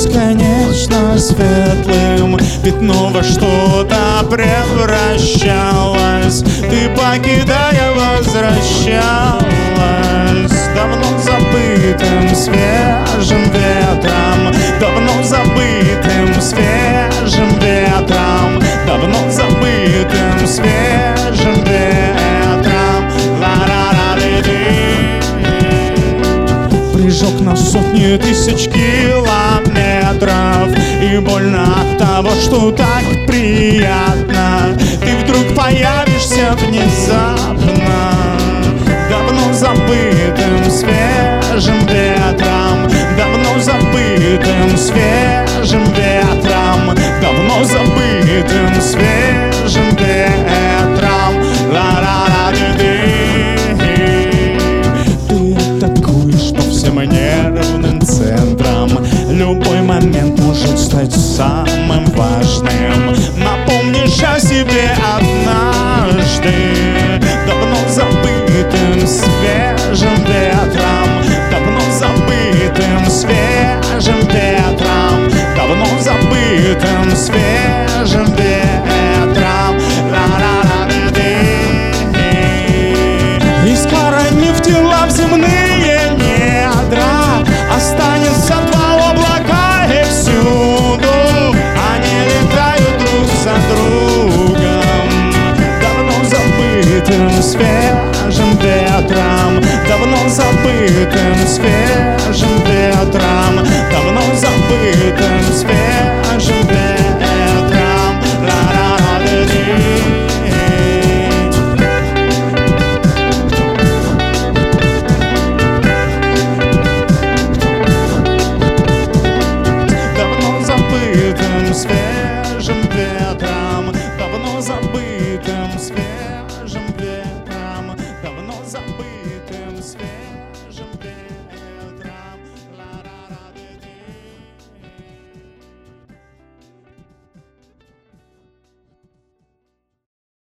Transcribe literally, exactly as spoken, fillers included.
бесконечно светлым пятно во что-то превращалось. Ты, покидая, возвращалась давно забытым свежим ветром, давно забытым свежим ветром, давно забытым свежим ветром. Прижег на сотни тысяч километров, и больно от того, что так приятно. Ты вдруг появишься внезапно давно забытым свежим ветром, давно забытым свежим ветром, давно забытым свежим ветром. Ты атакуешь по всем нервным центрам. Любой момент может стать самым важным. Напомнишь о себе однажды давно забытым свежим ветром, давно забытым свежим ветром, давно забытым свежим ветром. Искоронив тела в земные недра, останется два облака, и всюду они летают друг за другом. Давно забытым свежим ветром, давно забытым свежим